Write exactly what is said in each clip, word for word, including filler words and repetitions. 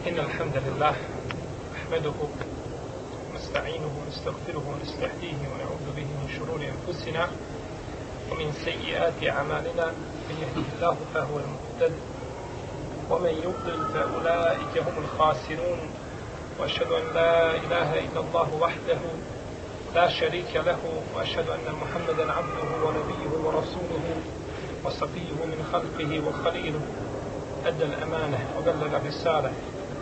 إن الحمد لله نحمده ونستعينه ونستغفره ونستهديه ونعوذ به من شرور أنفسنا ومن سيئات أعمالنا. من يهده الله فهو المهتد ومن يضلل فأولئك هم الخاسرون. وأشهد أن لا إله إلا الله وحده لا شريك له وأشهد أن محمدا عبده ونبيه ورسوله وصفيه من خلقه وخليله. أدى الأمانة وبلغ الرسالة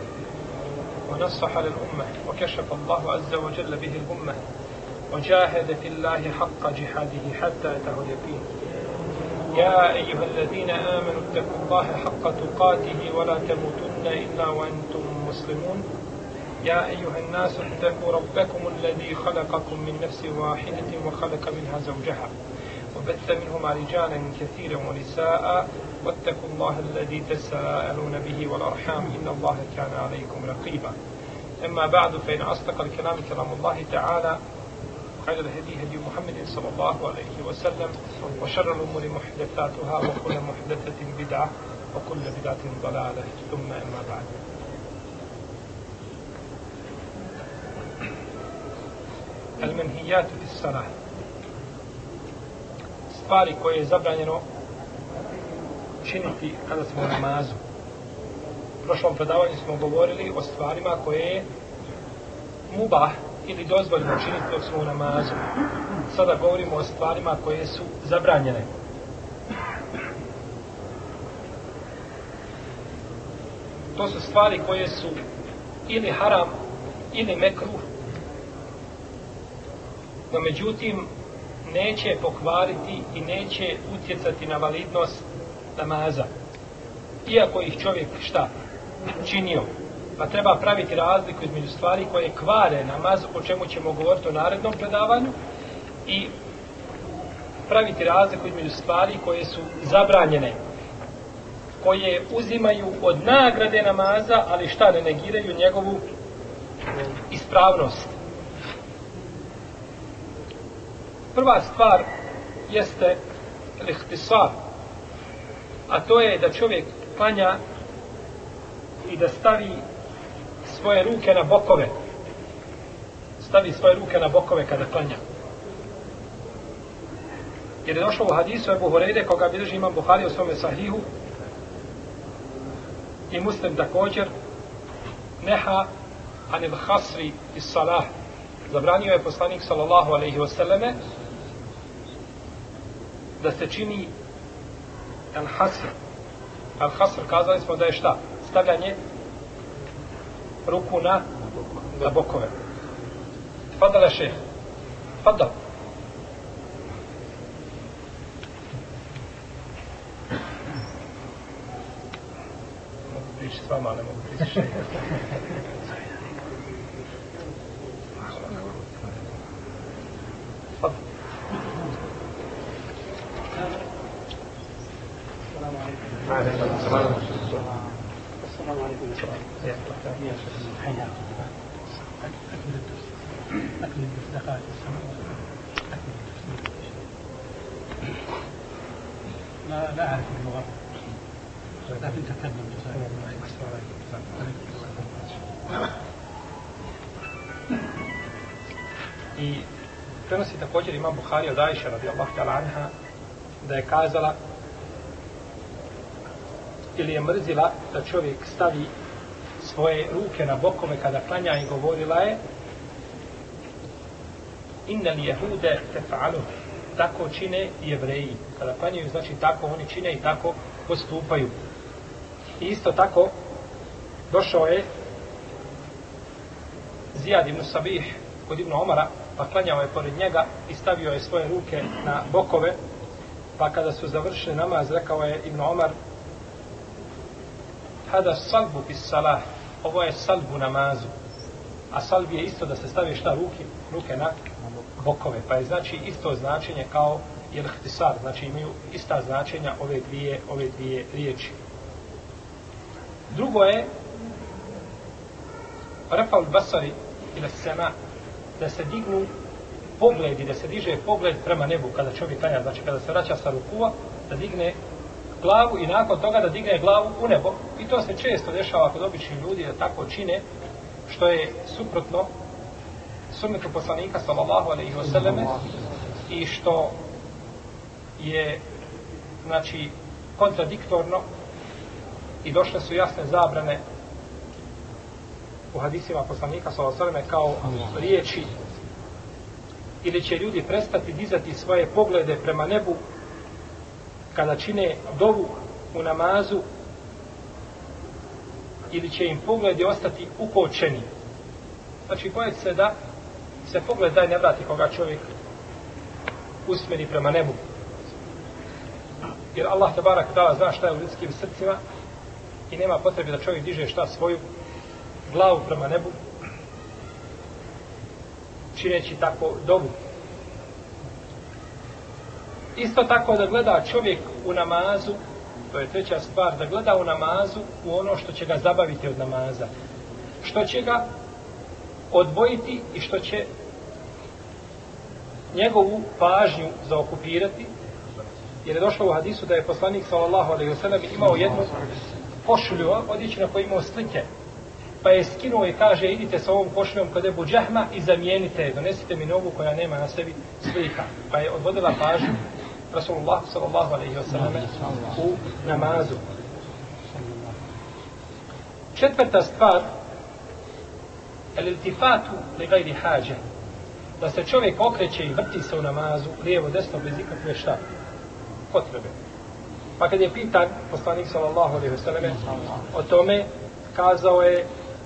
ونصح للأمة وكشف الله عز وجل به الأمة وجاهد في الله حق جهاده حتى أتاه اليقين. يا أيها الذين آمنوا اتقوا الله حق تقاته ولا تموتن إلا وأنتم مسلمون. يا أيها الناس اتقوا ربكم الذي خلقكم من نفس واحدة وخلق منها زوجها وبث منهما رجالا كثيرا ونساء واتقوا الله الذي تساءلون به والأرحام إن الله كان عليكم رقيبا. أما بعد فإن أصدق الكلام كلام الله تعالى وخير الهدي هدي محمد صلى الله عليه وسلم وشر الأمور محدثاتها وكل محدثة بدعة وكل بدعة ضلالة ثم أما بعد. المنهيات في الصلاة، stvari koje je zabranjeno činiti kada smo u namazu. U prošlom predavanju smo govorili o stvarima koje je mubah ili dozvoljeno činiti dok smo u namazu. Sada govorimo o stvarima koje su zabranjene. To su stvari koje su ili haram ili mekruh, no međutim neće pokvariti i neće utjecati na validnost namaza. Iako ih čovjek šta? Činio. Pa treba praviti razliku između stvari koje kvare namaz, o čemu ćemo govoriti u narednom predavanju, i praviti razliku između stvari koje su zabranjene, koje uzimaju od nagrade namaza, ali šta, ne negiraju njegovu ispravnost. Prva stvar jeste lihtisar, a to je da čovjek klanja i da stavi svoje ruke na bokove. Stavi svoje ruke na bokove kada klanja. Jer je došlo u hadisu Ebu Hureyre, koga bilježi imam Buhari u svome sahihu i Muslim također, neha anil hasri is salah. Zabranio je poslanik sallallahu alejhi ve selleme da se čini al-hasr. Al-hasr, kazali smo da je šta? Stavljanje ruku na, na bokove. Fadala šeh. Fadal. Mogu pričati s vama, ne mogu pričati šeh. Fadal. السلام عليكم. أكل الدخان لا لا أعرف اللغة لكن تكلم I prenosi također imam Buhari od Ajše radijallahu ta'ala anha da je kazala ili je mrzila da čovjek stavi svoje ruke na bokove kada klanja i govorila je innal jehude tefa'alu, tako čine Jevreji. Kada klanjaju, znači tako oni čine i tako postupaju. I isto tako došao je Zijad ibn Sabih kod Ibn Omara, pa klanjao je pored njega i stavio je svoje ruke na bokove, pa kada su završili namaz rekao je Ibn Omar hada salbu bis salah, ovo je salbu namazu. A salb je isto da se stavi šta ruke, ruke na bokove, pa je znači isto značenje kao jelhtisar, znači imaju ista značenja ove dvije, ove dvije riječi. Drugo je rafal basari ila sema, da se dignu pogledi, da se diže pogled prema nebu kada čovjek klanja, znači kada se vraća sa rukua, da digne glavu i nakon toga da digne glavu u nebo. I to se često dešava kod običnih ljudi da tako čine, što je suprotno sunnetu poslanika sallallahu alejhi ve selleme i što je, znači, kontradiktorno i došle su jasne zabrane u hadisima poslanika sallallahu alejhi ve selleme kao riječi, ili će ljudi prestati dizati svoje poglede prema nebu kada čine dovu u namazu, ili će im pogledi ostati ukočeni. Znači, pojet se da se pogled daj ne vrati koga čovjek usmjeri prema nebu. Jer Allah tebarak ta'ala zna šta je u ljudskim srcima i nema potrebe da čovjek diže šta svoju glavu prema nebu, čineći tako dovu. Isto tako da gleda čovjek u namazu, to je treća stvar, da gleda u namazu u ono što će ga zabaviti od namaza, što će ga odvojiti i što će njegovu pažnju zaokupirati, jer je došlo u hadisu da je poslanik sallallahu alejhi ve sellem imao jednu košulju odjeću na kojoj imao slike, pa je skinuo i kaže: idite sa ovom košuljom kod Ebu Džahma i zamijenite je, donesite mi novu koja nema na sebi slika. Pa je odvodila pažnju Rasulullah sallallahu alejhi ve sellem u namazu. Četvrta stvar, el-iltifatu li gajri hađe, da se čovjek okreće i vrti se u namazu lijevo desno bez ikakve šta potrebe. Pa kad je pitan poslanik sallallahu alejhi ve sellem o tome, kazao je: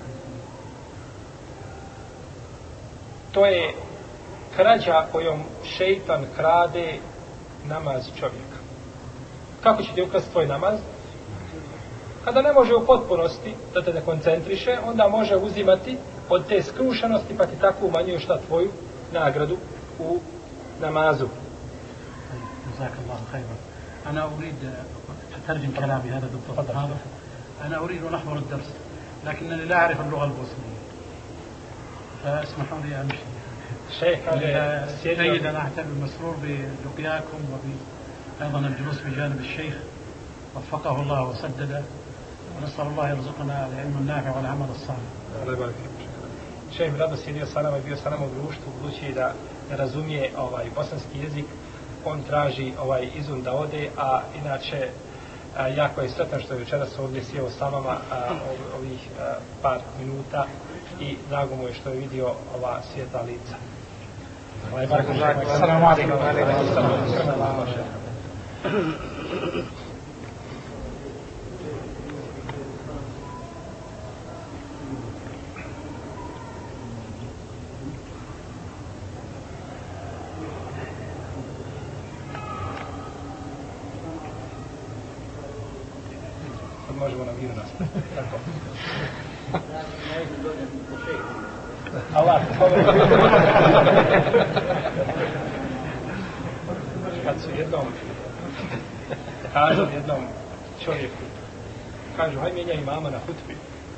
to je krađa kojom šejtan krade namaz čovjeka. Kako će ti ukrasti tvoj namaz? Kada ne može u potpunosti da te ne koncentriše, onda može uzimati od te skrušenosti, pa ti tako umanjuje šta tvoju nagradu u namazu. جزاك الله خيرا. أنا أريد أترجم كلامي هذا دكتور هذا. أنا أريد أن أحضر الدرس لكنني لا أعرف اللغة البوسنية، فاسمحوا لي أمشي. شيخ جيد، أنا أعتبر مسرور بلقياكم وأيضا الجلوس بجانب الشيخ وفقه الله وسدده، ونسأل الله يرزقنا العلم النافع والعمل الصالح. الله يبارك فيك. Šejh rado sjedio sa nama i bio sa nama u društvu, budući da ne razumije ovaj bosanski jezik, on traži ovaj izum da ode, a inače a, jako je sretan što je večeras ovdje sjeo sa vama a, ov, ovih a, par minuta i drago mu je što je vidio ova svjetla lica. Allah يبارك فيك. السلام عليكم. وعليكم السلام. možemo na miru nastaviti. Tako. Allah, kad su jednom kažu jednom čovjeku, kažu, haj mijenjaj imama na hutbi.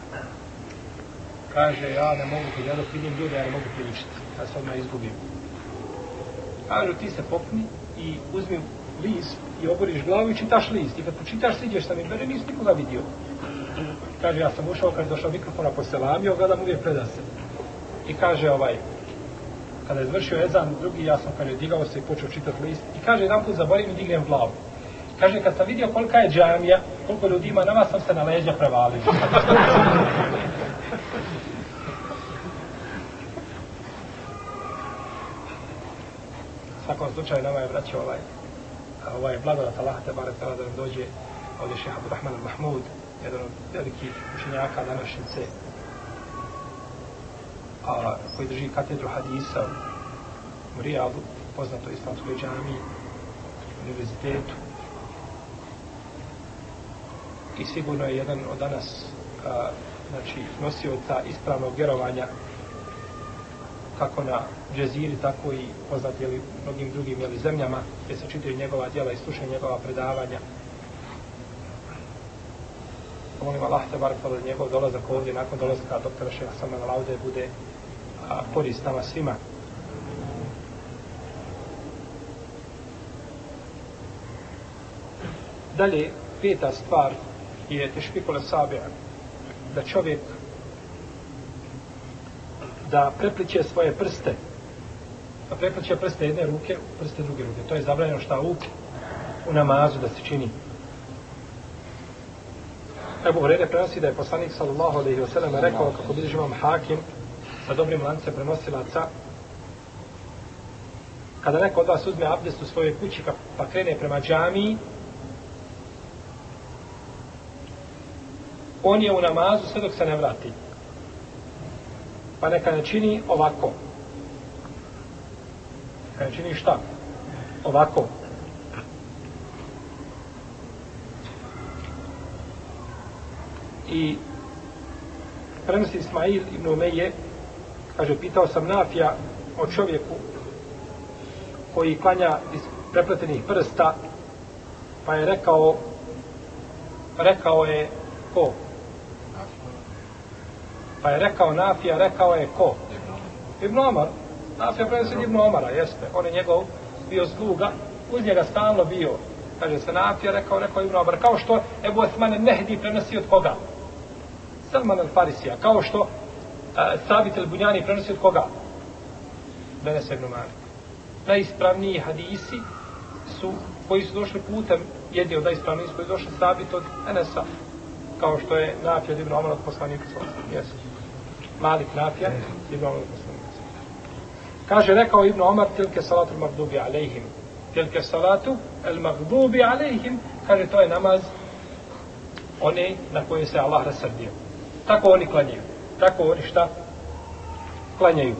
Kaže, ja ne mogu, kad ja dok vidim ljude, ja ne mogu pričati, ja se odmah izgubim. Kažu, ti se popni i uzmi list i oboriš glavu i čitaš list. I kad počitaš, siđeš sam i bere, nisi nikoga vidio. Kaže, ja sam ušao, kad je došao mikrofona, poselamio, gledam uvijek preda se. I kaže, ovaj, kada je završio ezan, drugi, ja sam, kaže, digao se i počeo čitati list. I kaže, jedan put zaborim i dignem glavu. Kaže, kad sam vidio kolika je džamija, koliko ljudi ima, na vas sam se na leđa prevalio. U svakom slučaju nama je vraćao ovaj, ovaj blagodat Allah te barek tala da nam dođe ovdje šeha Abdurrahman al-Mahmud, jedan od velikih učenjaka današnjice, a, koji drži katedru hadisa u Rijadu, poznato islamskoj džamiji, univerzitetu. I sigurno je jedan od danas a, znači, nosioca ispravnog vjerovanja kako na Džeziri, tako i poznati jeli, mnogim drugim jeli, zemljama gdje se čitaju njegova djela i slušaju njegova predavanja. Molim Allah te barek da njegov dolazak ovdje nakon dolazka doktora šeha Salmana Laude bude a, korist nama svima. Dalje, peta stvar je tešfikul sabi', da čovjek da prepliče svoje prste, da prepliče prste jedne ruke u prste druge ruke. To je zabranjeno šta u, u namazu da se čini. Ebu Hurajra prenosi da je poslanik sallallahu alejhi ve sellem rekao, kako bilježi imam Hakim sa dobrim lancem prenosilaca, kada neko od vas uzme abdest u svojoj kući pa krene prema džamiji, on je u namazu sve dok se ne vrati. Pa neka ne čini ovako. Neka ne čini šta? Ovako. I prenosi Ismail ibn Umeje, kaže, pitao sam Nafija o čovjeku koji klanja iz prepletenih prsta, pa je rekao, rekao je ko? Pa je rekao Nafija, rekao je ko? Ibn Omar. Nafija prenosi Ibn Omara, jeste. On je njegov bio sluga, uz njega stalno bio. Kaže se Nafija, rekao, rekao Ibn Omar. Kao što Ebu Osman Nehdi prenosi od koga? Salman al-Farisija. Kao što uh, Sabit al-Bunjani prenosi od koga? Benes ibn Malik. Najispravniji hadisi su, koji su došli putem, jedni od najispravnijih koji su došli Sabit od Enesa, kao što je Nafija Ibn Omar od poslanika sallallahu. Jesu. Malik Nafija Ibn Omar od poslanika. Kaže, rekao Ibn Omar, tilke salatu al-magdubi alejhim. Tilke salatu al-magdubi alejhim. Kaže, to je namaz one na koje se Allah rasrdio. Tako oni klanjaju. Tako oni šta? Klanjaju.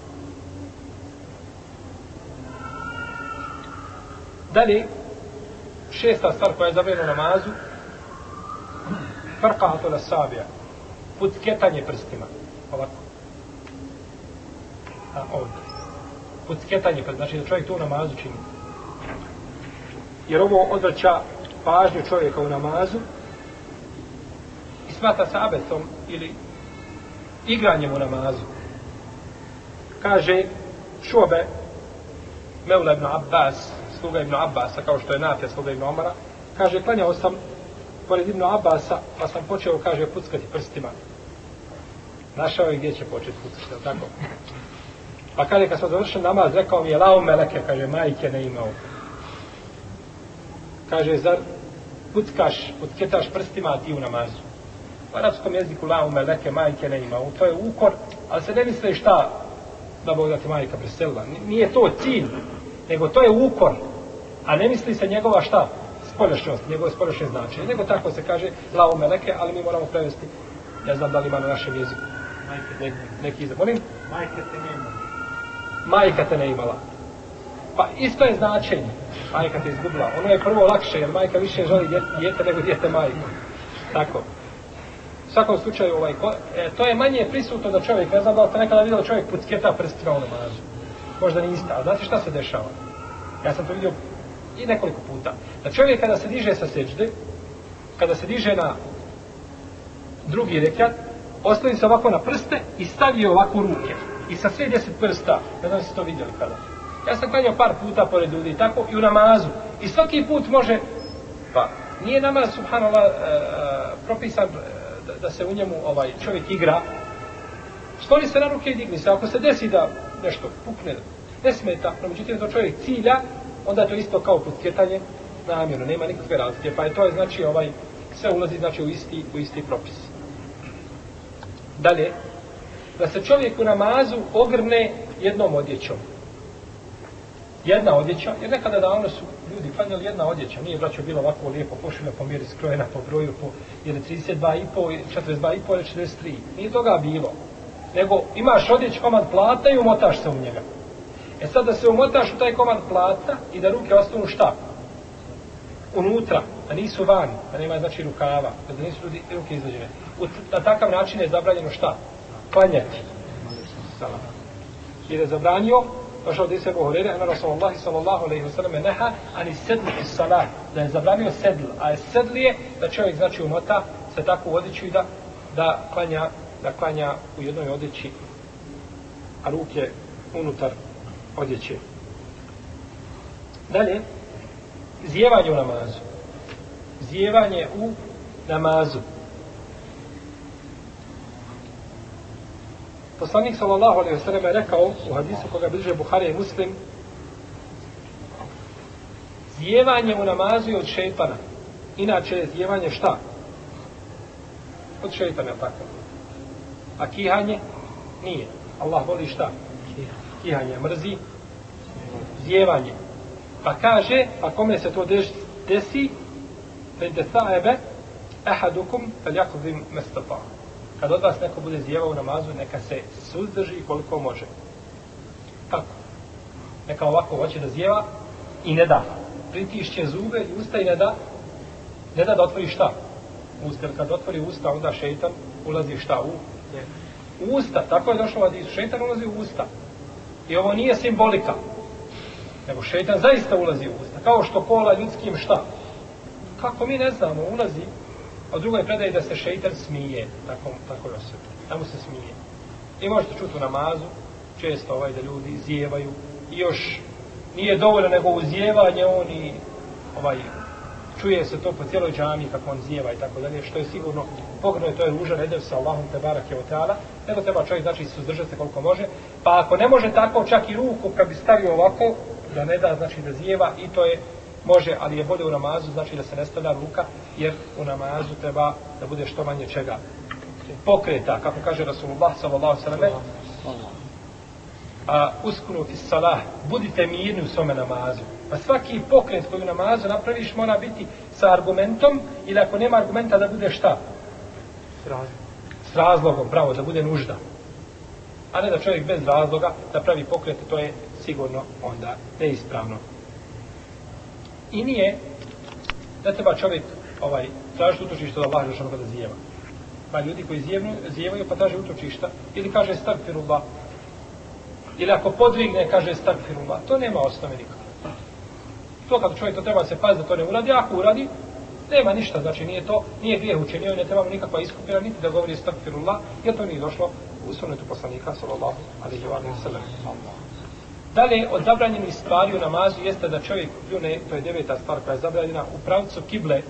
Dalje, šesta stvar koja je zabranjena namazu, farqatul asabi'a, pucketanje prstima. Ovako. A ovdje. Pucketanje prstima, znači da čovjek to u namazu čini. Jer ovo odvraća pažnju čovjeka u namazu i smatra se abetom ili igranjem u namazu. Kaže Šu'be, Mevla ibn Abbas, sluga ibn Abbasa, kao što je Nafija sluga ibn Omara, kaže, klanjao sam pored ibn Abbasa, pa sam počeo, kaže, puckati prstima. Našao je gdje će početi puckati, tako? Pa kaže, kad sam završen namaz, rekao mi je, lao meleke, kaže, majke ne imao. Kaže, zar puckaš, pucketaš prstima, a ti u namazu? U arapskom jeziku, lao meleke, majke ne imao. To je ukor, ali se ne misle šta da Bog da ti majka preselila. Nije to cilj, nego to je ukor, a ne misli se njegova šta? Spoljašnjost, njegove spoljašnje značenje. Nego tako se kaže lao meleke, ali mi moramo prevesti, ne znam da li ima na našem jeziku. Ne, neki izraz. Molim? Majka te ne imala. Majka te ne imala. Pa isto je značenje. Majka te izgubila. Ono je prvo lakše, jer majka više želi dijete nego dijete majku. Tako. U svakom slučaju, ovaj, e, to je manje prisutno da čovjek, ne znam da li ste nekada vidio čovjek pucketa prstima u namazu. Možda niste, a znate šta se dešava? Ja sam to vidio i nekoliko puta. Da čovjek kada se diže sa seđde, kada se diže na drugi rekat, ostavi se ovako na prste i stavi ovako ruke. I sa sve deset prsta, ne znam da ste to vidjeli kada. Ja sam klanjao par puta pored ljudi i tako, i u namazu. I svaki put može, pa nije namaz, subhanallah, e, e, propisan da, da se u njemu ovaj čovjek igra. Skloni se na ruke i digni se. Ako se desi da nešto pukne, ne smeta, no međutim da čovjek cilja, onda je to isto kao pucketanje namjerno, nema nikakve razlike. Pa je to, znači, ovaj, sve ulazi, znači, u isti, u isti propis. Dalje, da se čovjek u namazu ogrne jednom odjećom. Jedna odjeća, jer nekada davno su ljudi klanjali jedna odjeća, nije braćo bilo ovako lijepo pošljeno po mjeri skrojena po broju, po ili trideset dva i po, četrdeset dva i po ili četrdeset tri. Nije toga bilo. Nego imaš odjeć komad plata i umotaš se u njega. E sad da se umotaš u taj komad plata i da ruke ostanu šta? Unutra, da nisu van, da nema znači rukava, da nisu ljudi, ruke izvađene. Na takav način je zabranjeno šta? Klanjati. Salam. Jer je zabranio, došao od Ebu Hurajre, ana Rasulullahi sallallahu alejhi ve sellem neha ani sedl fi salat, da je zabranio sedl, a sedl je da čovjek znači umota se tako u odjeću i da da klanja, da klanja u jednoj odjeći, a ruke unutar odjeće. Dalje, zjevanje u namazu. Zijevanje u namazu. Poslanik sallallahu alejhi ve sellem je rekao u hadisu koga bilježe Buharija i Muslim: zijevanje u namazu je od šejtana. Inače je zijevanje šta? Od šejtana, tako. A kihanje nije. Allah voli šta? Kihanje mrzi zijevanje. Pa kaže, a kome se to desi, fede tha'ebe ahadukum falyakhudhim mastata. Kad od vas neko bude zijevao u namazu, neka se suzdrži koliko može. Kako? Neka ovako hoće da zijeva i ne da. Pritišće zube i usta i ne da, ne da da otvori šta? Usta. Jer kad otvori usta, onda šeitan ulazi šta? U, u usta. Tako je došlo od Isu. Šeitan ulazi u usta. I ovo nije simbolika. Nego šeitan zaista ulazi u usta. Kao što kola ljudskim šta? Kako mi ne znamo, ulazi. A u drugoj predaji da se šeitan smije. Tako, tako je osjeća. Tamo se smije. I možete čuti u namazu, često ovaj da ljudi zijevaju. I još nije dovoljno nego uzijevanje, oni ovaj, čuje se to po cijeloj džami kako on zijeva i tako dalje, što je sigurno pogledno, to je ružan edev sa Allahom te barake o teala, nego treba čovjek znači suzdržati se koliko može, pa ako ne može tako, čak i ruku kad bi stavio ovako, da ne da znači da zijeva, i to je može, ali je bolje u namazu, znači da se ne stavlja ruka, jer u namazu treba da bude što manje čega pokreta, kako kaže Rasulullah sallallahu alejhi ve sellem, a uskunu fi salah, budite mirni u svome namazu. Pa svaki pokret koji u namazu napraviš mora biti sa argumentom, ili ako nema argumenta da bude šta? S razlogom. S razlogom, pravo, da bude nužda. A ne da čovjek bez razloga da pravi pokret, to je sigurno onda neispravno. I nije da treba čovjek ovaj, tražiti utočište od Allaha dželle kada zijeva. Pa ljudi koji zijevaju, zijevaju pa traže utočišta, ili kaže stagfirullah, ili ako podvigne, kaže stagfirullah. To nema osnove nikako. To kad čovjek to treba se pazi da to ne uradi, ako uradi, nema ništa, znači nije to, nije grijeh učinio i ne trebamo nikakva iskupina, niti da govori stagfirullah, jer to nije došlo u sunnetu poslanika, sallallahu alejhi ve sellem. Dalje, od zabranjenih stvari u namazu jeste da čovjek pljune, to je deveta stvar koja je zabranjena, u pravcu kible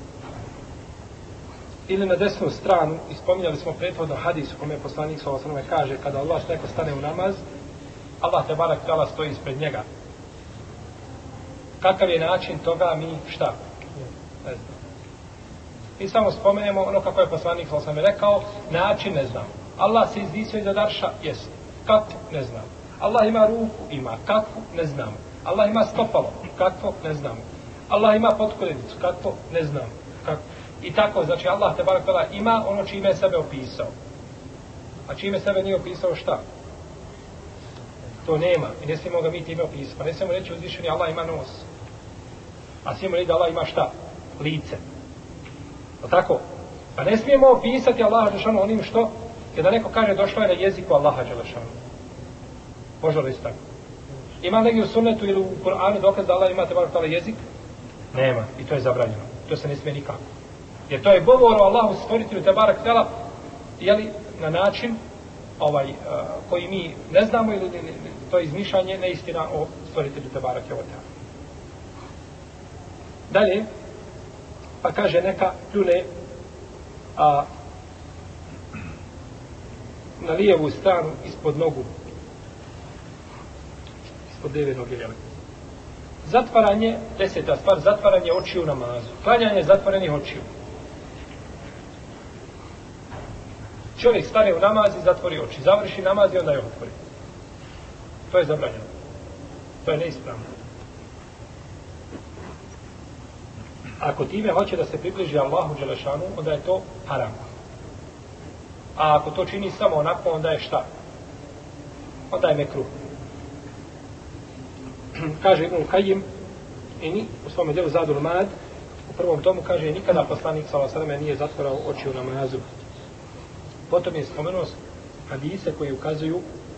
ili na desnu stranu. I spominjali smo prethodno hadis u kome poslanik sallallahu alejhi ve sellem kaže, kada Allah neko stane u namaz, Allah te barak tala stoji ispred njega. Kakav je način toga, mi šta? Ne znam. Mi samo spomenemo ono kako je poslanik sallallahu alejhi ve sellem rekao, način ne znam. Allah se izvisio iza arša, jest. Kako? Ne znam. Allah ima ruku, ima. Kako? Ne znamo. Allah ima stopalo. Kako? Ne znamo. Allah ima potkoljenicu. Kako? Ne znamo. Kako? I tako, znači Allah te barak tala ima ono čime je sebe opisao. A čime sebe nije opisao šta? To nema. I ne smijemo ga mi time opisati. Pa ne smijemo reći uzvišeni Allah ima nos. A smijemo reći da Allah ima šta? Lice. O tako? Pa ne smijemo opisati Allaha dželešanu onim što, kada neko kaže došlo je na jeziku Allaha dželešanu. Može li tako? Ima negdje u sunnetu ili u Kur'anu dokaz da Allah ima te barak tala jezik? Nema. I to je zabranjeno. To se ne smije nikako. Jer to je govor o Allahu stvoritelju te barak tala, jeli, na način ovaj, uh, koji mi ne znamo, ili to je izmišljanje neistina o stvoritelju te barak tala. Dalje, pa kaže neka pljune a, na lijevu stranu ispod nogu, ispod lijeve noge, jeli. Zatvaranje, deseta stvar, zatvaranje očiju u namazu. Klanjanje zatvorenih očiju. Čovjek stane u namaz i zatvori oči. Završi namaz i onda je otvori. To je zabranjeno. To je neispravno. Ako time hoće da se približi Allahu dželešanu, onda je to haram. A ako to čini samo onako, onda je šta? Onda je mekruh. Kaže Ibn Kajim i ni u svome djelu Zadul Mad, u prvom tomu kaže nikada poslanik sallallahu alejhi ve sellem nije zatvarao oči u namazu. Potom je spomenuo hadise koji ukazuju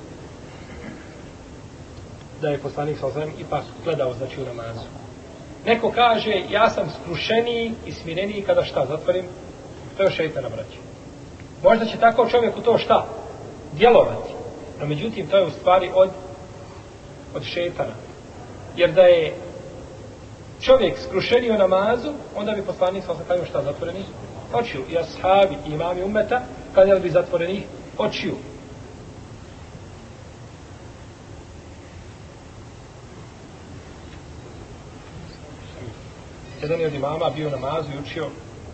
da je poslanik sallallahu alejhi ve sellem ipak gledao znači u namazu. Neko kaže ja sam skrušeniji i smireniji kada šta zatvorim, to je šejtana braće. Možda će tako čovjek u to šta? Djelovati. No međutim to je u stvari od od šejtana. Jer da je čovjek skrušenio u namazu, onda bi poslanik sa klanjao šta zatvorenih očiju. I ashabi i imami ummeta klanjali bi zatvorenih očiju. Jedan je od imama bio u namazu i učio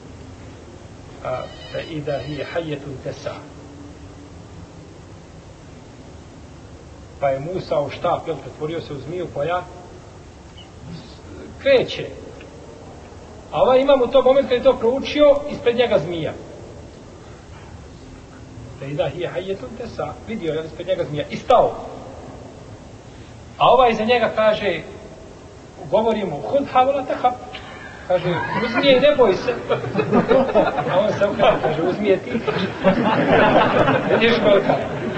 da ida hi hajetun tesa. Pa je Musa u štap, jel, pretvorio se u zmiju koja kreće. A ovaj imam u tom momentu kad je to proučio, ispred njega zmija. Da ida hi hajetun tesa. Vidio je ispred njega zmija i stao. A ovaj za njega kaže, govori mu, hud havola tahab. Kaže, uzmi je i ne boj se. A on se ukao, kaže, uzmi je ti. Vidiš kolika.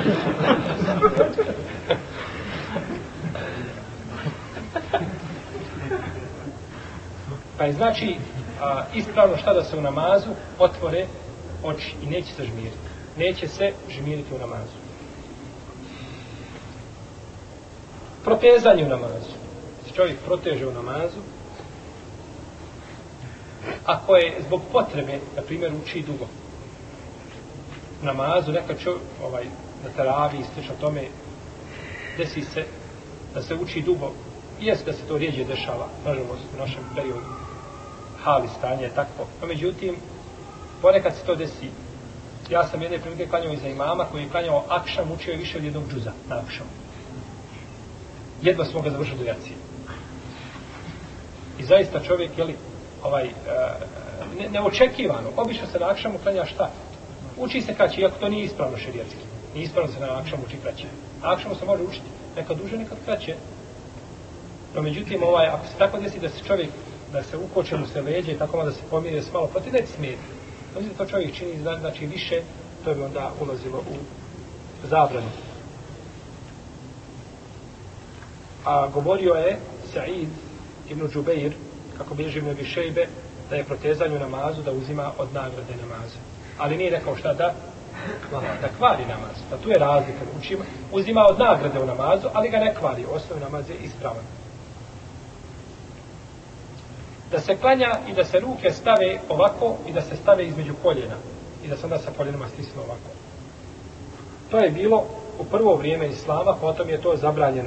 Pa je znači a, ispravno šta da se u namazu otvore oči i neće se žmiriti. Neće se žmiriti u namazu. Protezanje u namazu. Čovjek proteže u namazu, ako je zbog potrebe, na primjer, uči dugo. U namazu, nekad čovjek, ovaj, na teravi i slično tome, desi se da se uči dugo. Jest da se to rijeđe dešava, nažalost, u našem periodu. Hali stanje je takvo. No, međutim, ponekad se to desi. Ja sam jedne prilike klanjao iza imama koji je klanjao akšam, učio je više od jednog džuza na akšamu. Jedva smo ga završili do jacije. I zaista čovjek, jeli, ovaj, ne, neočekivano, obično se na akšamu klanja šta? Uči se kraće, iako to nije ispravno šerijatski. Nije ispravno se na akšamu uči kraće. Na akšamu se može učiti nekad duže, nekad kraće. No, međutim, ovaj, ako se tako desi da se čovjek, da se ukoče mu se leđe i tako da se pomire s malo protiv, neće smijeti. Znači da to čovjek čini, znači više, to bi onda ulazilo u zabranu. A govorio je Sa'id ibn Džubeir, kako bilježi Ibn Abi Šejbe, da je protezanje u namazu da uzima od nagrade namaza. Ali nije rekao šta da? Da kvari namaz. Da tu je razlika. Učima, uzima od nagrade u namazu, ali ga ne kvari. Osnovni namaz je ispravan. Da se klanja i da se ruke stave ovako i da se stave između koljena. I da se onda sa koljenima stisnu ovako. To je bilo u prvo vrijeme Islama, potom je to zabranjeno.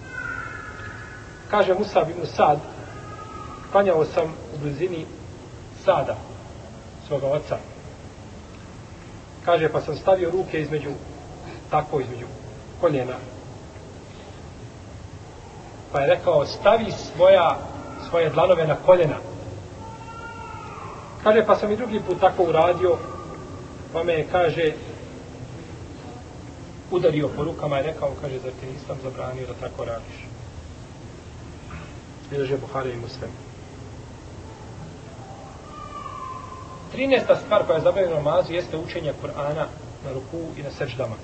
Kaže Musab ibn Sad, klanjao sam u blizini Sada, svoga oca. Kaže, pa sam stavio ruke između, tako između koljena. Pa je rekao, stavi svoja, svoje dlanove na koljena. Kaže, pa sam i drugi put tako uradio, pa me je, kaže, udario po rukama i rekao, kaže, zar ti nisam zabranio da tako radiš? Bilježe Buhari i Muslim. Trinaesta stvar koja je zabranjena u namazu jeste učenje Kur'ana na ruku i na sejdama.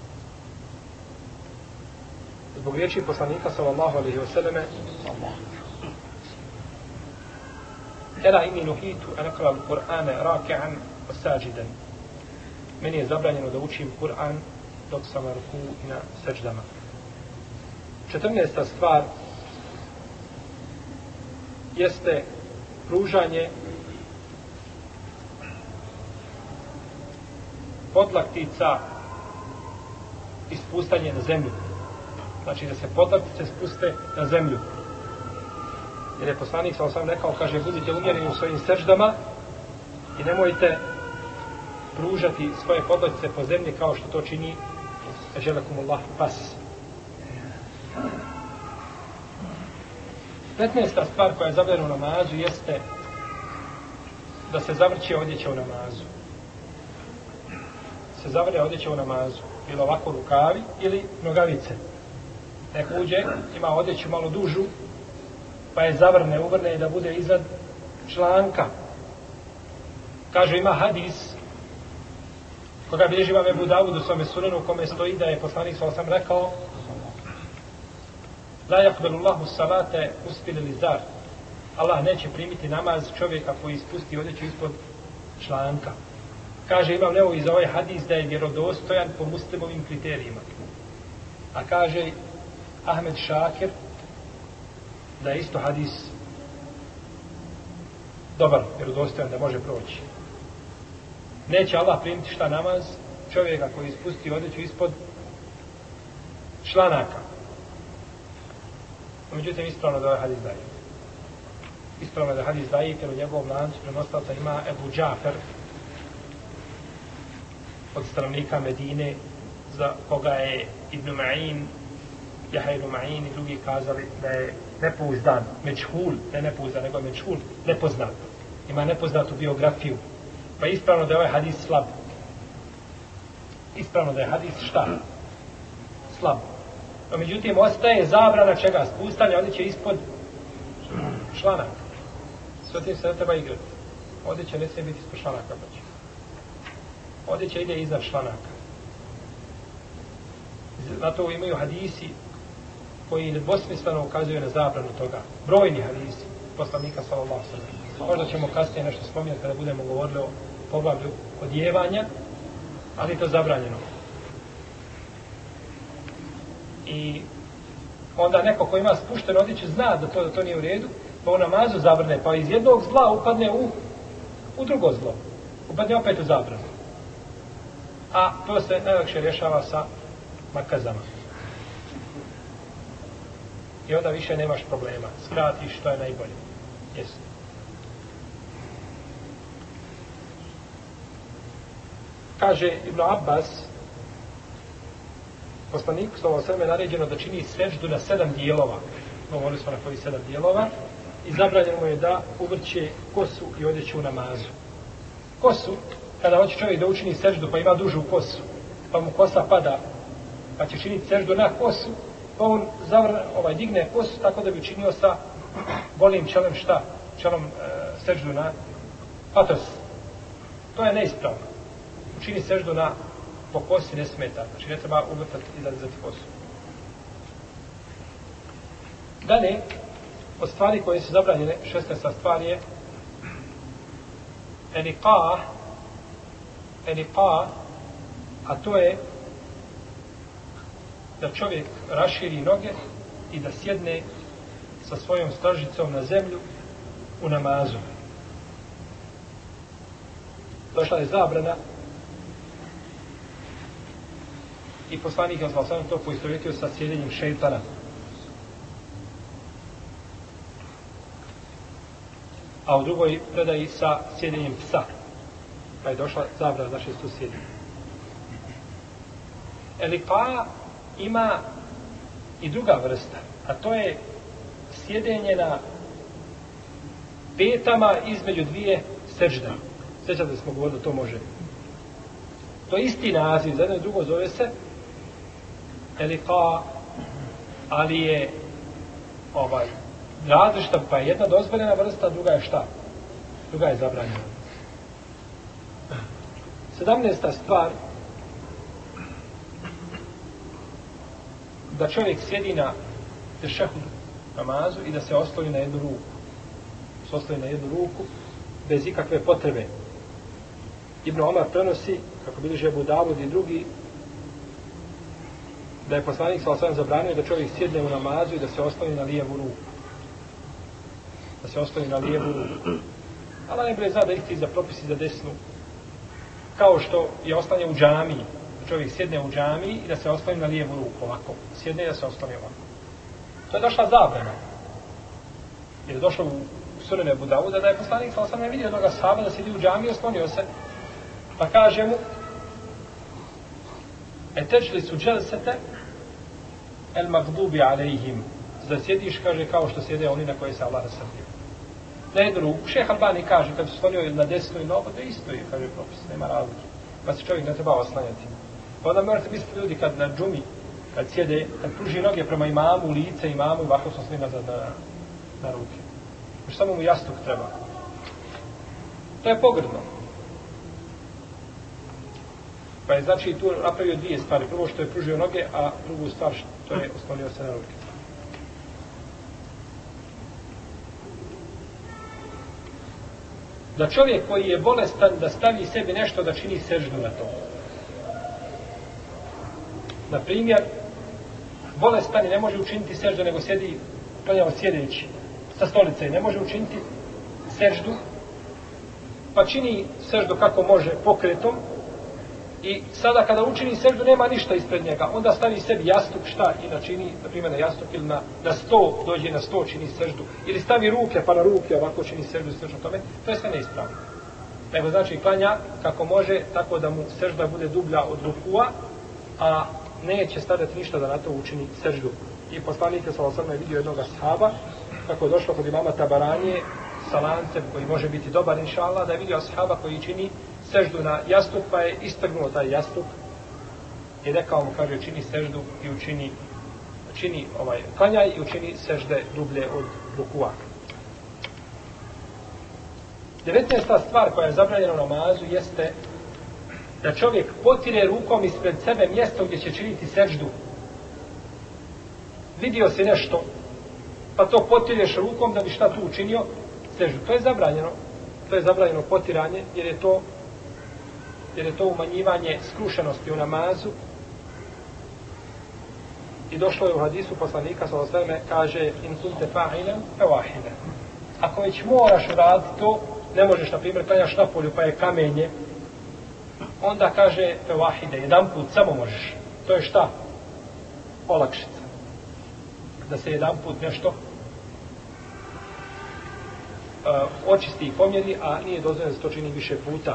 Zbog riječi poslanika sallallahu alejhi ve selleme: "Ela inni nuhitu an aqra al-Qur'ana raki'an wa sajidan." Meni je zabranjeno da učim Kur'an dok sam na ruku i na sejdama. Četrnaesta stvar jeste pružanje podlaktica i spustanje na zemlju. Znači da se podlaktice spuste na zemlju. Jer je poslanik sam sam rekao, kaže, budite umjereni u svojim sejdama i nemojte pružati svoje podlaktice po zemlji kao što to čini Eželakumullah pas. petnaesta stvar koja je zabranjena u namazu jeste da se zavrće odjeća u namazu. Se zavrće odjeća u namazu. Bilo ovako rukavi ili nogavice. Nek uđe, ima odjeću malo dužu, pa je zavrne, uvrne i da bude iznad članka. Kaže, ima hadis koga bilježi imam Ebu Davud u svome sunenu u kome stoji da je poslanik sallallahu alejhi ve sellem rekao: La yaqbalu Allahu salate usfil al-izar. Allah neće primiti namaz čovjeka koji ispusti odjeću ispod članka. Kaže, imam Nevovi za ovaj hadis da je vjerodostojan po muslimovim kriterijima. A kaže Ahmed Šakir da je isto hadis dobar, vjerodostojan da može proći. Neće Allah primiti šta namaz čovjeka koji ispusti odjeću ispod članaka. Međutim, ispravno da je hadis daje. Ispravno da je hadis daje, jer u njegovom lancu prenoslaca ima Ebu Džafer od stanovnika Medine, za koga je Ibn Ma'in, Jahaj ibn Ma'in i drugi kazali da je nepouzdan, međhul, ne nepouzdan, nego međhul, nepoznat. Ima nepoznatu biografiju. Pa ispravno da je ovaj hadis slab. Ispravno da je hadis šta? Slab. No, međutim, ostaje zabrana čega? Spustanja odjeće ispod članaka. Sve tim se ne treba igrati. Odjeće ne smije biti ispod članaka. Odjeća ide iznad članaka. Zato imaju hadisi koji nedvosmisleno ukazuju na zabranu toga. Brojni hadisi poslanika sallallahu alejhi ve sellem. Možda ćemo kasnije nešto spominjati kada budemo govorili o poglavlju odjevanja, ali je to zabranjeno. I onda neko ko ima spušteno odjeću zna da to, da to nije u redu, pa u namazu zabrane, pa iz jednog zla upadne u, u drugo zlo. Upadne opet u zabranu. A to se najlakše rješava sa makazama. I onda više nemaš problema. Skratiš, što je najbolje. Jesu. Kaže Ibn Abbas, poslaniku sallallahu alejhi ve sellem je naređeno da čini seždu na sedam dijelova. Govorili smo na koji sedam dijelova. I zabranjeno mu je da uvrće kosu i odjeću u namazu. Kosu, kada hoće čovjek da učini seždu pa ima dužu kosu, pa mu kosa pada, pa će činiti seždu na kosu, pa on zavr, ovaj, digne kosu tako da bi učinio sa golim čelom šta? Čelom e, seždu na patos. To je neispravno. Učini seždu na po kosi ne smeta. Znači ne treba uvrtati i zalizati kosu. Dalje, od stvari koje su zabranjene, šesnaesta stvar je eniqa, eniqa, a to je da čovjek raširi noge i da sjedne sa svojom stožicom na zemlju u namazu. Došla je zabrana i poslanik je sallallahu to poistovjetio sa sjedenjem šejtana. A u drugoj predaji sa sjedenjem psa. Pa je došla zabrana, znači su sjedenje. Eliqa ima i druga vrsta, a to je sjedenje na petama između dvije sežde. Sjećate da smo govorili da to može. To je isti naziv, za jedno i drugo zove se Eliqa, ali je ovaj različita, pa je jedna dozvoljena vrsta, druga je šta? Druga je zabranjena. Sedamnaesta stvar, da čovjek sjedi na tešehudu namazu i da se osloni na jednu ruku. Se osloni na jednu ruku bez ikakve potrebe. Ibn Omar prenosi, kako bilježi Ebu Davud i drugi, da je poslanik sallallahu alejhi ve sellem zabranio da čovjek sjedne u namazu i da se osloni na lijevu ruku. Da se osloni na lijevu ruku. Allah najbolje zna da isti za propisi za desnu. Kao što je oslanje u džamiji. Čovjek sjedne u džamiji i da se osloni na lijevu ruku, ovako. Sjedne i da se osloni ovako. To je došla zabrana. Jer je došlo u Sunene Ebu Davuda da je poslanik sallallahu alejhi ve sellem vidio jednoga sahaba da sjedi u džamiji i oslonio se. Pa kaže mu: "E teđli su dželsete el magdubi alejhim." Da sjediš, kaže, kao što sjede oni na koje se Allah rasrdio. Na jednu ruku. Šejh Albani kaže, kad se slonio na desnu i nogu, da isto je, kaže propis, nema razlike. Pa se čovjek ne treba oslanjati. Pa onda morate misliti ljudi kad na džumi, kad sjede, kad pruži noge prema imamu, lice imamu i ovako sam snima nazad na, na ruke. Još samo mu jastuk treba. To je pogrdno. Pa je znači tu napravio dvije stvari. Prvo što je pružio noge, a drugu stvar što je oslonio se na ruke. Da čovjek koji je bolestan da stavi sebi nešto da čini seždu na to. Na primjer, bolestan ne može učiniti seždu nego sjedi klanjava sjedeći sa stolice i ne može učiniti seždu pa čini seždu kako može pokretom i sada kada učini seždu nema ništa ispred njega, onda stavi sebi jastuk, šta i načini, na primjer na jastuk ili na, na sto, dođe na sto, čini seždu, ili stavi ruke pa na ruke ovako čini seždu, slično tome, to je sve neispravno. Nego znači klanja kako može, tako da mu sežda bude dublja od rukua, a neće stavljati ništa da na to učini seždu. I poslanik sallallahu alejhi ve sellem je vidio jednog ashaba kako je došlo kod imama Tabaranje sa lancem koji može biti dobar inšallah, da je vidio ashaba koji čini seždu na jastuk, pa je istrgnuo taj jastuk i rekao mu, kaže, čini seždu i učini čini ovaj klanjaj i učini sežde dublje od rukua. devetnaesta stvar koja je zabranjena u namazu jeste da čovjek potire rukom ispred sebe mjesto gdje će činiti seždu. Vidio si nešto, pa to potireš rukom da bi šta tu učinio? Seždu. To je zabranjeno. To je zabranjeno potiranje, jer je to jer je to umanjivanje skrušenosti u namazu. I došlo je u hadisu poslanika sallallahu alejhi ve sellem, kaže in kunte fa'ilan fawahida. Ako već moraš uraditi to, ne možeš, na primjer, klanjaš na polju pa je kamenje, onda kaže fawahida, jedan put samo možeš. To je šta? Olakšica. Da se jedan put nešto uh, očisti i pomjeri, a nije dozvoljeno da se to čini više puta.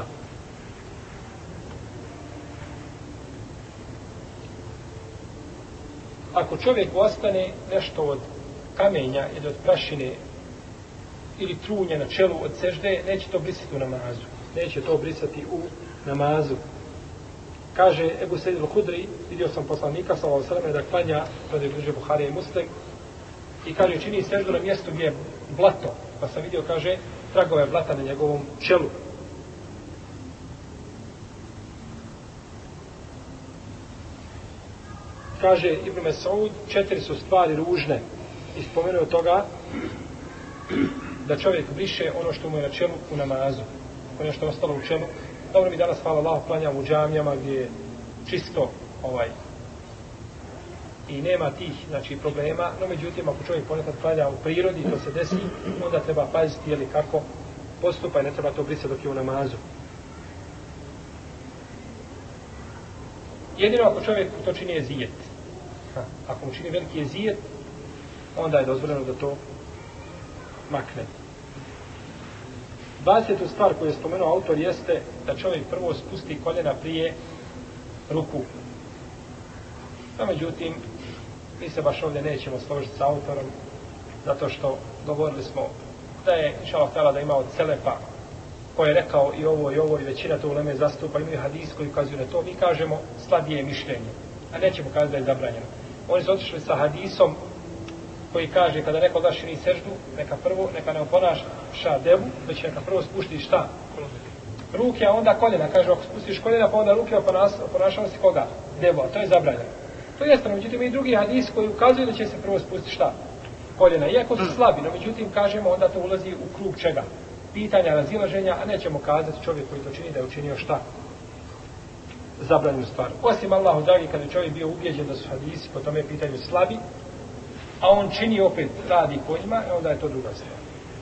Ako čovjek ostane nešto od kamenja ili od prašine ili trunje na čelu od sežde, neće to brisati u namazu. Neće to brisati u namazu. Kaže Ebu Sejid al-Hudri, vidio sam poslanika sallallahu alejhi ve sellem da klanja, to je bliže Buharija i Muslim, i kaže čini seždu na mjestu gdje je blato, pa sam vidio, kaže, tragove blata na njegovom čelu. Kaže Ibn Mes'ud, četiri su stvari ružne i spomenuo toga da čovjek briše ono što mu je na čelu u namazu, ono što je ostalo u čelu. Dobro, mi danas, hvala Allahu, klanjamo u džamijama gdje je čisto ovaj i nema tih, znači, problema, no međutim, ako čovjek ponekad klanja u prirodi, to se desi, onda treba paziti, jeli, kako postupa i ne treba to brisati dok je u namazu. Jedino ako čovjek to čini je zijet. Ako mu čini veliki je zijet, onda je dozvoljeno da to makne. dvadesetu stvar koju je spomenuo autor jeste da čovjek prvo spusti koljena prije ruku. No, međutim, mi se baš ovdje nećemo složiti s autorom, zato što govorili smo da je inšallah htjela da ima od selefa koji je rekao i ovo i ovo i većina to uleme zastupa, imaju hadis koji ukazuju na to, mi kažemo slabije mišljenje, a nećemo kazati da je zabranjeno. Oni su otišli sa hadisom koji kaže kada neko daš čini seždu, neka prvo, neka ne oponaša devu, već neka prvo spušti šta? Ruke, a onda koljena. Kaže, ako spustiš koljena, pa onda ruke oponašava si koga? Devu, a to je zabranjeno. To je jasno, međutim i drugi hadis koji ukazuju da će se prvo spustiti šta? Koljena. Iako su slabi, no međutim kažemo onda to ulazi u krug čega? Pitanja, razilaženja, a nećemo kazati čovjek koji to čini da je učinio šta? Zabranjenu stvar. Osim Allahu dragi, kada je čovjek bio ubijeđen da su hadisi po tome pitanju slabi, a on čini opet radi po njima, onda je to druga stvar.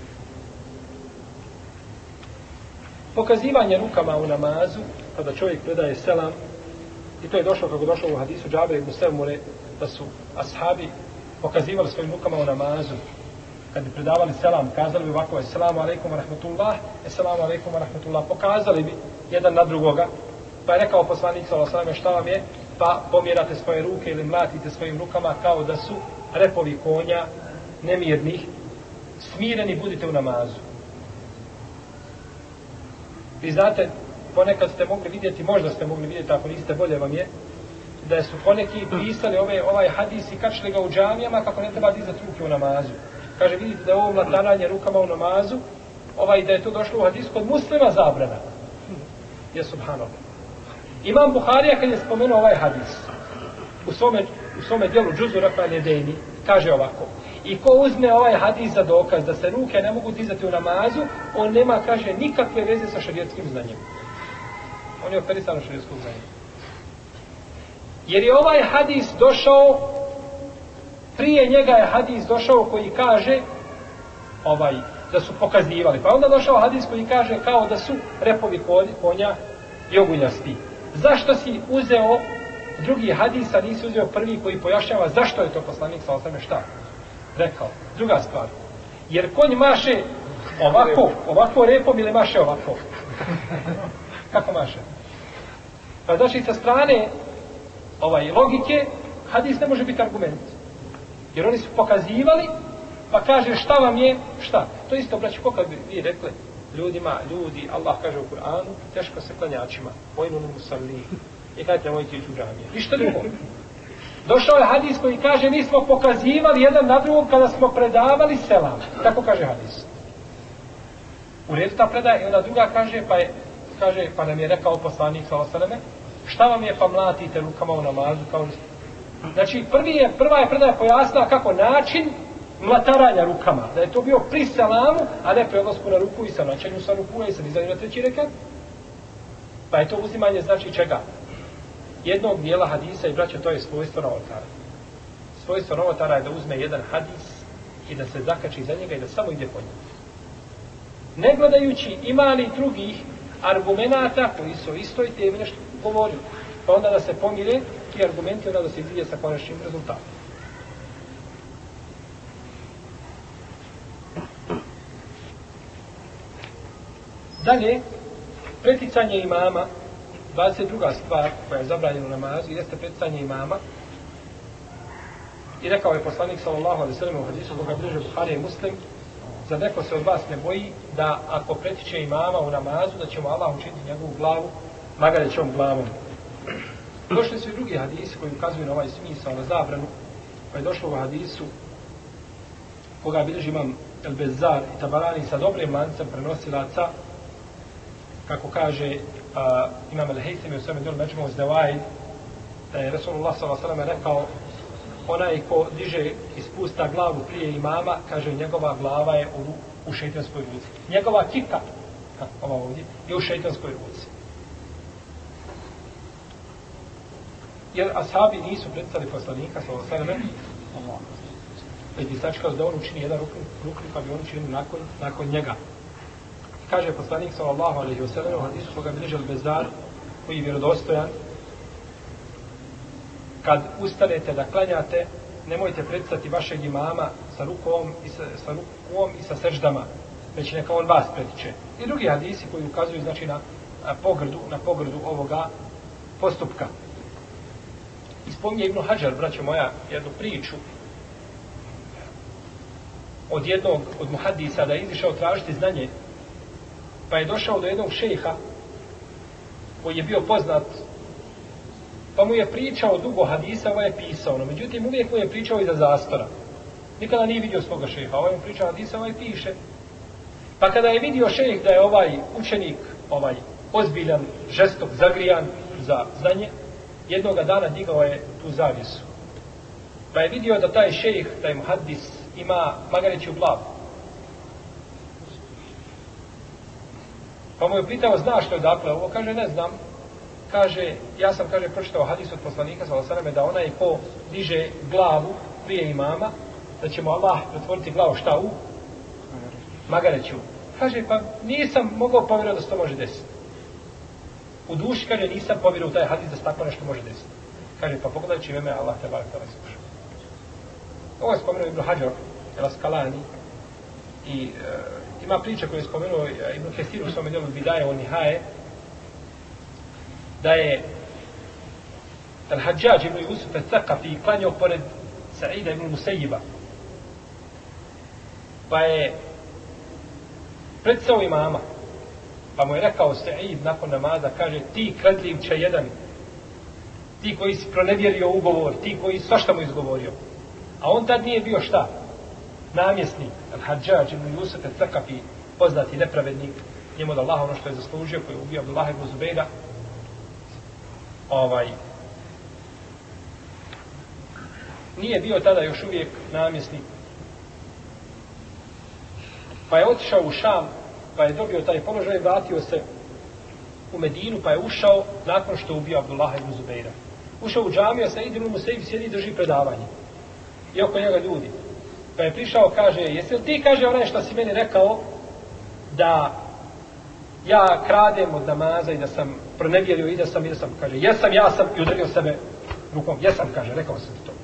Pokazivanje rukama u namazu, kada čovjek predaje selam, i to je došlo kako došlo u hadisu Džabir ibn Semure, da su ashabi pokazivali svojim rukama u namazu. Kad bi predavali selam, kazali bi ovako, assalamu alaikum wa rahmatullah, assalamu alaikum wa rahmatullah, pokazali bi jedan na drugoga, pa je rekao poslanik sallallahu alejhi ve sellem, šta vam je? Pa pomjerate svoje ruke ili mlatite svojim rukama kao da su repovi konja nemirnih, smireni budite u namazu. Vi znate, ponekad ste mogli vidjeti, možda ste mogli vidjeti, ako niste, bolje vam je, da su poneki pisali ove, ovaj hadis i kačili ga u džamijama kako ne treba dizati ruke u namazu. Kaže, vidite da je ovo mlatananje rukama u namazu, ovaj, da je to došlo u hadisu kod muslima zabrana. Je subhanallah. Imam Buharija kad je spomenuo ovaj hadis u svome, u svome dijelu Džuzu Rafa'il Jedejni, kaže ovako: i ko uzme ovaj hadis za dokaz da se ruke ne mogu dizati u namazu, on nema, kaže, nikakve veze sa šerijetskim znanjem. On je operisan u šerijetskom znanju. Jer je ovaj hadis došao, prije njega je hadis došao koji kaže ovaj, da su pokazivali. Pa onda došao hadis koji kaže kao da su repovi konja joguljasti. Zašto si uzeo drugi hadis, a nisi uzeo prvi koji pojašnjava zašto je to poslanik sa osam šta rekao? Druga stvar. Jer konj maše ovako, ovako repom ili maše ovako? Kako maše? Pa znači sa strane ovaj, logike, hadis ne može biti argument. Jer oni su pokazivali, pa kaže šta vam je, šta? To isto, braći, koliko bi vi rekli ljudima, ljudi, Allah kaže u Kur'anu, teško se klanjačima, vojnu musalli, i kajte nemojte ići u džamije. Ništa drugo. Došao je hadis koji kaže, mi smo pokazivali jedan na drugom kada smo predavali selam. Tako kaže hadis. U redu ta predaje, i onda druga kaže, pa je, kaže, pa nam je rekao poslanik sa osaleme, šta vam je pa mlatite rukama u namazu, kao znači, prvi je, prva je predaja pojasnila kako način mlataranja rukama. Da je to bio pri selamu, a ne pri odlasku na ruku i sa vraćanju sa ruku i sa dizanju na treći rekat. Pa je to uzimanje znači čega? Jednog dijela hadisa i braća, to je svojstvo novotara. Svojstvo novotara je da uzme jedan hadis i da se zakači za njega i da samo ide po njemu. Ne gledajući ima li drugih argumenata koji su o istoj temi nešto govorili. Pa onda da se pomire ti argumenti, onda da se izvije sa konačnim rezultatom. Dalje, preticanje imama, dvadeset druga stvar koja je zabranjena u namazu, jeste preticanje imama. I rekao je poslanik sallallahu alejhi ve sellem u hadisu koga bliže Buhari i Muslim, za neko se od vas ne boji da ako pretiče imama u namazu, da će mu Allah učiniti njegovu glavu magarećom glavom. Došli su i drugi hadisi koji ukazuju na ovaj smisao, na zabranu, pa je došlo u hadisu koga bilježi imam El Bezzar i Tabarani sa dobrim lancem prenosilaca, kako kaže uh, imam El Hejtemi u sveme djelu Međmu Uzdevaj, da je Rasulullah sallallahu alejhi ve sellem rekao, onaj ko diže i spusta glavu prije imama, kaže njegova glava je u, u šejtanskoj ruci. Njegova kika, ova ovdje, je u šejtanskoj ruci. Jer ashabi nisu predstavili poslanika sallallahu alejhi ve sellem, već bi sačekao da on učini jedan rukn, pa bi on učinili nakon, nakon njega. Kaže poslanik sallallahu alejhi ve sellem u hadisu koga bilježi Al-Bezzar, koji je vjerodostojan, kad ustanete da klanjate, nemojte predstaviti vašeg imama sa rukom i sa, sa rukom i sa seždama, već neka on vas pretiče. I drugi hadisi koji ukazuju znači na, na pogrdu, na pogrdu ovoga postupka. I spominje Ibn Hadžar, braćo moja, jednu priču od jednog od muhadisa da je izišao tražiti znanje, pa je došao do jednog šejha koji je bio poznat, pa mu je pričao dugo hadisa, ovo je pisao, no međutim uvijek mu je pričao iza zastora. Nikada nije vidio svoga šejha, ovaj mu pričao hadisa, ovaj piše. Pa kada je vidio šejh da je ovaj učenik, ovaj ozbiljan, žestok, zagrijan za znanje, jednoga dana digao je tu zavjesu. Pa je vidio da taj šejh, taj muhaddis, ima magareću glavu. Pa mu je pitao, znaš što je dakle ovo? Kaže, ne znam. Kaže, ja sam, kaže, pročitao hadis od poslanika sallallahu alejhi ve sellem da onaj ko diže glavu prije imama, da će mu Allah pretvoriti glavu šta u? Magareću. Kaže, pa nisam mogao povjerovati da se to može desiti. U duši, kaže, nisam povjerovao u taj hadis da se tako nešto može desiti. Kaže, pa pogledaj čime me Allah te barek tala sluša. Ovo je spomenuo Ibn Hadžar, El Askalani, i e, ima priča koju je spomenuo Ibn Kesir u svome djelu Bidaje o Nihaje, da je Al-Hadžađ ibn Jusuf al-Thaqafi klanjao pored Sa'ida ibn Musayyiba. Pa je predsao imama, pa mu je rekao Sa'id nakon namaza, kaže, ti kradljivče jedan, ti koji si pronevjerio ugovor, ti koji svašta mu izgovorio. A on tad nije bio šta? Namjesnik, Al-Hadžađ ibn Jusuf al-Thaqafi, poznati nepravednik, njemu da Allah ono što je zaslužio, koji je ubio Abdullah ibn Zubeira, ovaj, nije bio tada još uvijek namjesnik. Pa je otišao u Šam, pa je dobio taj položaj, vratio se u Medinu, pa je ušao nakon što ubio Abdullah ibn Zubeira. Ušao u džamiju, a Sa'id ibn Musayyib sjedi i drži predavanje. I oko njega ljudi. Pa je prišao, kaže, jesi li ti, kaže, onaj što si meni rekao da ja kradem od namaza i da sam pronevjerio i da sam, i da sam, kaže, jesam, ja sam, i udario sebe rukom, jesam, kaže, rekao sam ti to.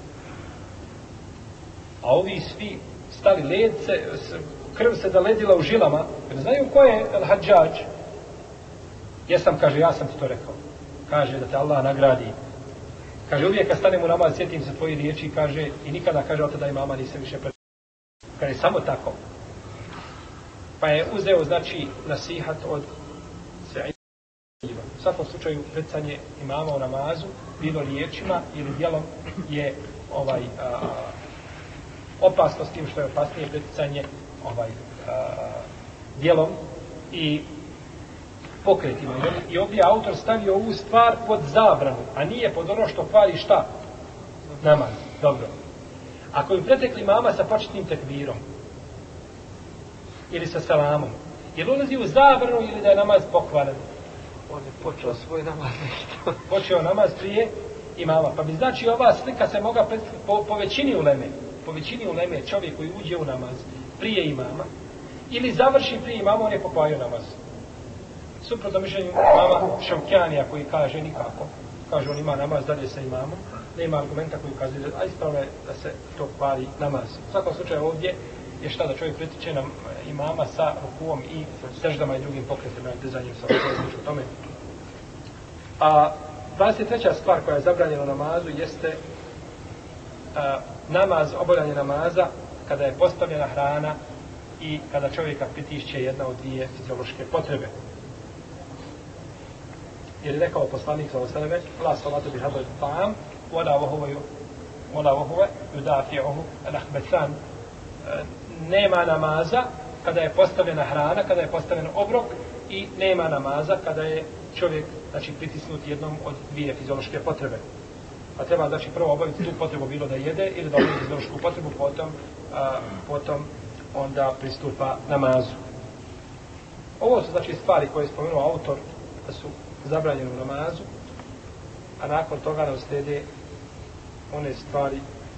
A ovi svi stali ledce, krv se zaledila u žilama, ne znaju ko je Al-Hadžađ. Jesam, kaže, ja sam ti to rekao. Kaže, da te Allah nagradi. Kaže, uvijek kad stanem u namaz, sjetim se tvoji riječi, kaže, i nikada, kaže, od tada imama nisam više pred... Kaže, samo tako. Pa je uzeo, znači, nasihat od Sa'ida. U svakom slučaju, predstavljanje imama u namazu, bilo riječima ili djelom, je ovaj a, opasno s tim što je opasnije predstavljanje ovaj a, djelom i pokretima. I ovdje je autor stavio ovu stvar pod zabranu, a nije pod ono što kvari šta? Namaz. Dobro. Ako bi pretekli mama sa početnim tekbirom ili sa selamom, je li ulazi u zabranu ili da je namaz pokvaren? On je počeo svoj namaz nešto. Počeo namaz prije imama. Pa bi znači ova slika se mogla po, po većini uleme, po većini uleme čovjek koji uđe u namaz prije imama ili završi prije imama, on je pokvario namaz. Suprotno mišljenju mama Šaukjanija koji kaže nikako. Kaže on ima namaz dalje sa imamom. Nema argumenta koji kaže a ispravno je da se to kvari namaz. U svakom slučaju ovdje je šta da čovjek pritiče na imama sa rukuom i seždama i drugim pokretima i dizanjem sa u tome. A dvadeset treća stvar koja je zabranjena u namazu jeste a, namaz, obavljanje namaza kada je postavljena hrana i kada čovjeka pritišće jedna od dvije fiziološke potrebe. Jer je rekao poslanik sallallahu alejhi ve sellem la salatu bi hadal ta'am wala wa huwa wala wa huwa yudafi'uhu al-akhbathan. Nema namaza kada je postavljena hrana, kada je postavljen obrok i nema namaza kada je čovjek znači pritisnut jednom od dvije fiziološke potrebe. Pa treba znači prvo obaviti tu potrebu bilo da jede ili da obavi fiziološku potrebu, potom a, potom onda pristupa namazu. Ovo su znači stvari koje je spomenuo autor da su zabranjene u namazu, a nakon toga nam slijede one stvari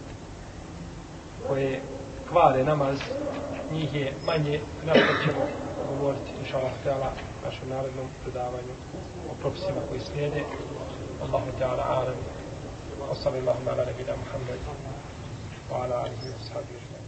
koje kvare namaz, njih je manje, na što ćemo govoriti inša Allah ta'ala našem narodnom predavanju o propisima koji slijede. Allahu ta'ala alam wa sallallahu ala nabina Muhammad wa ala alihi wa sahbihi.